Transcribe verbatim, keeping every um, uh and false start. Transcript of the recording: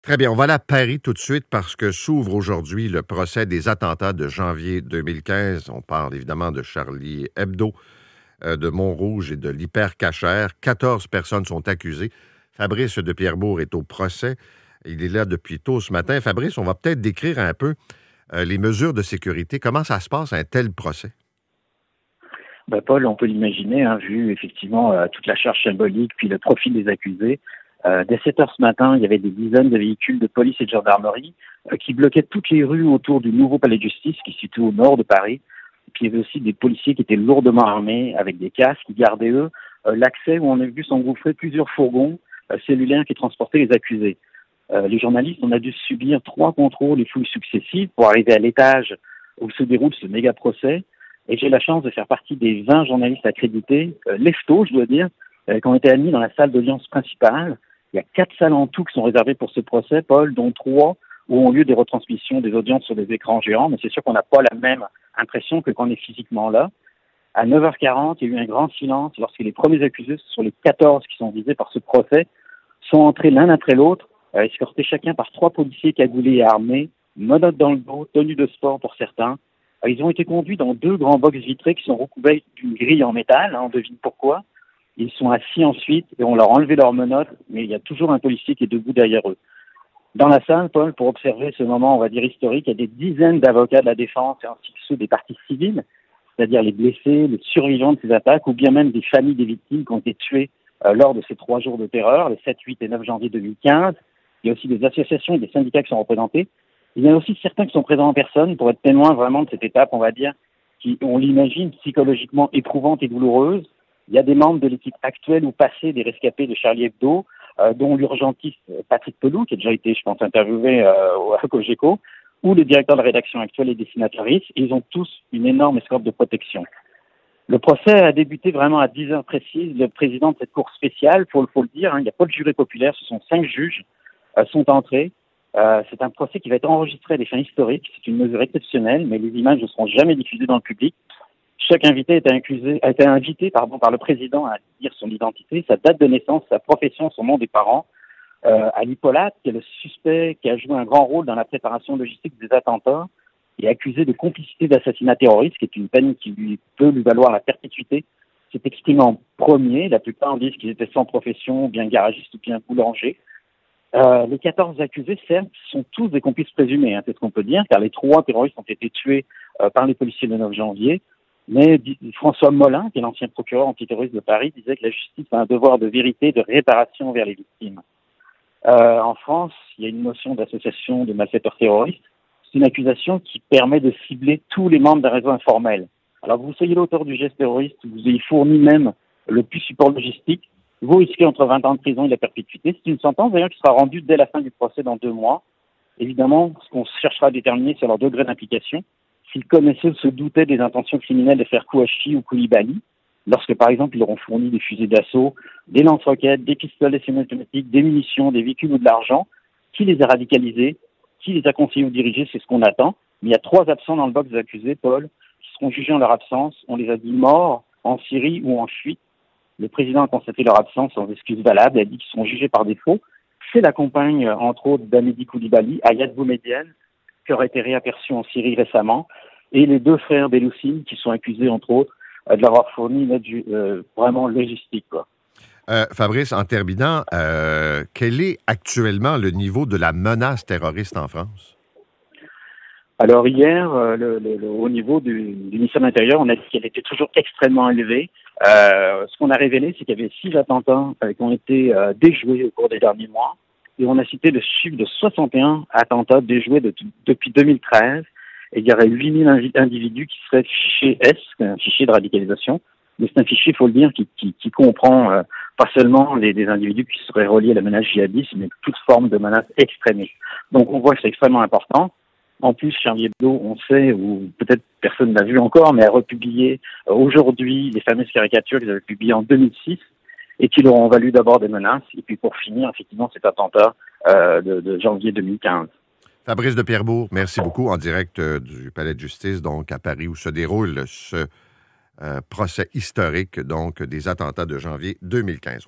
Très bien, on va aller à Paris tout de suite parce que s'ouvre aujourd'hui le procès des attentats de janvier deux mille quinze. On parle évidemment de Charlie Hebdo, euh, de Montrouge et de l'hypercachère. quatorze personnes sont accusées. Fabrice de Pierrebourg est au procès. Il est là depuis tôt ce matin. Fabrice, on va peut-être décrire un peu euh, les mesures de sécurité. Comment ça se passe un tel procès? Ben Paul, on peut l'imaginer, hein, vu effectivement euh, toute la charge symbolique, puis le profil des accusés. Euh, dès sept heures ce matin, il y avait des dizaines de véhicules de police et de gendarmerie euh, qui bloquaient toutes les rues autour du nouveau palais de justice qui se situe au nord de Paris. Puis il y avait aussi des policiers qui étaient lourdement armés avec des casques qui gardaient, eux, euh, l'accès où on a vu s'engouffrer plusieurs fourgons euh, cellulaires qui transportaient les accusés. Euh, les journalistes, on a dû subir trois contrôles et fouilles successives pour arriver à l'étage où se déroule ce méga procès. Et j'ai la chance de faire partie des vingt journalistes accrédités, euh, leftos, je dois dire, euh, qui ont été admis dans la salle d'audience principale. Il y a quatre salles en tout qui sont réservées pour ce procès, Paul, dont trois où ont lieu des retransmissions des audiences sur des écrans géants, mais c'est sûr qu'on n'a pas la même impression que quand on est physiquement là. À neuf heures quarante, il y a eu un grand silence lorsque les premiers accusés, sur les quatorze qui sont visés par ce procès, sont entrés l'un après l'autre, euh, escortés chacun par trois policiers cagoulés et armés, menottes dans le dos, tenues de sport pour certains. Euh, ils ont été conduits dans deux grands box vitrés qui sont recouverts d'une grille en métal, hein, on devine pourquoi. Ils sont assis ensuite et on leur a enlevé leurs menottes, mais il y a toujours un policier qui est debout derrière eux. Dans la salle, Paul, pour observer ce moment, on va dire historique, il y a des dizaines d'avocats de la défense ainsi que ceux des parties civiles, c'est-à-dire les blessés, les survivants de ces attaques, ou bien même des familles des victimes qui ont été tuées euh, lors de ces trois jours de terreur, les sept, huit et neuf janvier deux mille quinze. Il y a aussi des associations et des syndicats qui sont représentés. Il y en a aussi certains qui sont présents en personne pour être témoins vraiment de cette étape, on va dire, qui, on l'imagine, psychologiquement éprouvante et douloureuse. Il y a des membres de l'équipe actuelle ou passée des rescapés de Charlie Hebdo, euh, dont l'urgentiste Patrick Pelou, qui a déjà été, je pense, interviewé euh, à Cogeco, ou le directeur de la rédaction actuelle et dessinatrice. Ils ont tous une énorme escorte de protection. Le procès a débuté vraiment à dix heures précises. Le président de cette cour spéciale, faut, faut le dire, hein, il n'y a pas de jury populaire, ce sont cinq juges, euh, sont entrés. Euh, c'est un procès qui va être enregistré à des fins historiques. C'est une mesure exceptionnelle, mais les images ne seront jamais diffusées dans le public. Chaque invité a été, accusé, a été invité pardon, par le président à dire son identité, sa date de naissance, sa profession, son nom des parents. Euh, Ali Polat, qui est le suspect qui a joué un grand rôle dans la préparation logistique des attentats, est accusé de complicité d'assassinat terroriste, qui est une peine qui lui peut lui valoir la perpétuité. S'est exprimé en premier. La plupart disent qu'ils étaient sans profession, ou bien garagistes, ou bien boulangers. Euh, les quatorze accusés, certes, sont tous des complices présumés, hein, c'est ce qu'on peut dire, car les trois terroristes ont été tués euh, par les policiers le neuf janvier. Mais François Molin, qui est l'ancien procureur antiterroriste de Paris, disait que la justice a un devoir de vérité et de réparation envers les victimes. Euh, en France, il y a une notion d'association de malfaiteurs terroristes. C'est une accusation qui permet de cibler tous les membres d'un réseau informel. Alors que vous soyez l'auteur du geste terroriste, vous ayez fourni même le plus support logistique, vous risquez entre vingt ans de prison et la perpétuité. C'est une sentence d'ailleurs qui sera rendue dès la fin du procès dans deux mois. Évidemment, ce qu'on cherchera à déterminer, c'est leur degré d'implication. S'ils connaissaient ou se doutaient des intentions criminelles de faire Kouachi ou Koulibaly, lorsque, par exemple, ils leur ont fourni des fusées d'assaut, des lance-roquettes, des pistolets semi-automatiques, des munitions, des véhicules ou de l'argent, qui les a radicalisés, qui les a conseillés ou dirigés, c'est ce qu'on attend. Mais il y a trois absents dans le box des accusés, Paul, qui seront jugés en leur absence. On les a dit morts, en Syrie ou en fuite. Le président a constaté leur absence sans excuse valable et a dit qu'ils seront jugés par défaut. C'est la compagne, entre autres, d'Amédi Koulibaly, Ayat Boumedienne, qui aurait été réaperçue en Syrie récemment, et les deux frères Belloussine, qui sont accusés, entre autres, de leur avoir fourni une aide euh, vraiment logistique, quoi. Euh, Fabrice, en terminant, euh, quel est actuellement le niveau de la menace terroriste en France? Alors hier, euh, le, le, le haut niveau du, du ministère de l'Intérieur, on a dit qu'elle était toujours extrêmement élevée. Euh, ce qu'on a révélé, c'est qu'il y avait six attentats euh, qui ont été euh, déjoués au cours des derniers mois. Et on a cité le chiffre de soixante et un attentats déjoués de, depuis deux mille treize. Et il y aurait huit mille individus qui seraient fichés S, un fichier de radicalisation. Mais c'est un fichier, il faut le dire, qui, qui, qui comprend euh, pas seulement les, des individus qui seraient reliés à la menace djihadiste, mais toute forme de menace extrémiste. Donc on voit que c'est extrêmement important. En plus, Charlie Hebdo, on sait, ou peut-être personne n'a vu encore, mais a republié euh, aujourd'hui les fameuses caricatures qu'ils avaient publiées en deux mille six et qui leur ont valu d'abord des menaces, et puis pour finir, effectivement, cet attentat euh, de, de janvier deux mille quinze. Fabrice de Pierrebourg, merci beaucoup, en direct euh, du Palais de justice, donc à Paris, où se déroule ce euh, procès historique donc des attentats de janvier deux mille quinze.